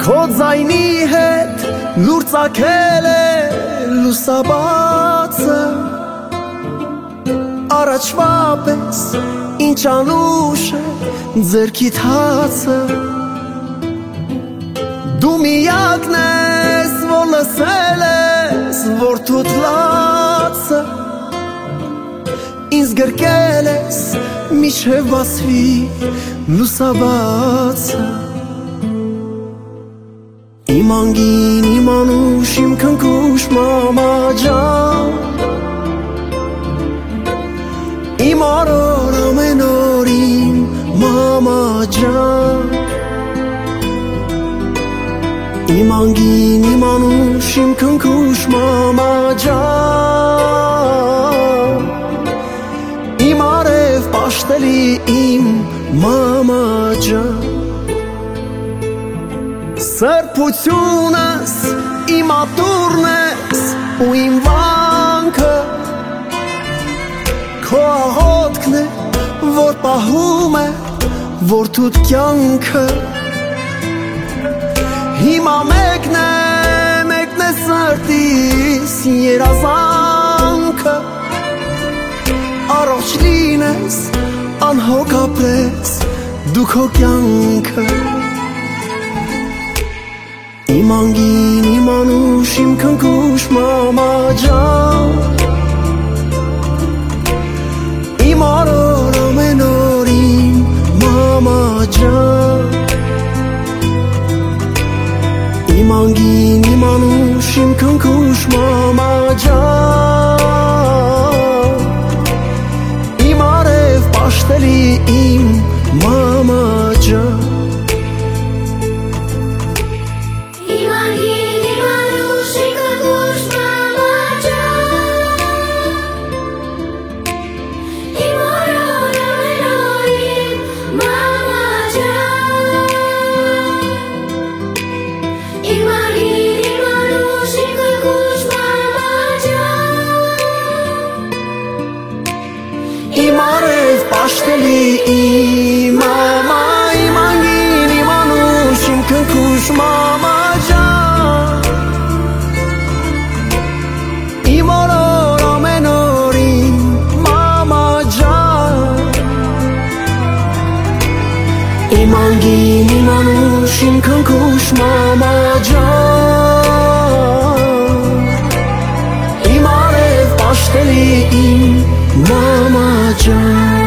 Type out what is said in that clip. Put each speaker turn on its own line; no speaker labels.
Քո ձայնի հետ լուր ծագել է լուսաբացը, առաջվա պես ինչ անուշ է ձերքիդ հացը, դու միակն ես, որ լսել ես որդուդ լացը, ինձ գրկել ես մինչև բացվի լուսաբացը, իմ անգին, իմ անուշ, իմ քնքուշ մամա ջան, իմ օրոր ամեն օրին մամա ջան, իմ անգին, իմ անուշ, իմ քնքուշ մամա ջան, իմ արև պաշտելի իմ մամա ջան, սրբությունս իմ ատուրն ես ու իմ վանքը, քո աղոթքն է, որ պահում է որդուդ կյանքը, հիմա մեկն է սրտիս երազանքը, առողջ լինես, անհոգ ապրես դու քո կյանքը, իմ անգին, իմ անուշ, իմ քնքուշ մամա ջան, իմ օրոր ամեն օրին մամա ջան, իմ անգին, իմ անուշ, իմ քնքուշ մամա ջան, իմ արև պաշտելի իմ մամա ջան, պաշտելի իմ մամա, իմ անգին, իմ անուշ, իմ քնքուշ մամա ջան, իմ օրոր ամեն օրին մամա ջան, իմ անգին, իմ անուշ, իմ քնքուշ մամա ջան, իմ արև պաշտելի իմ մամա ջան.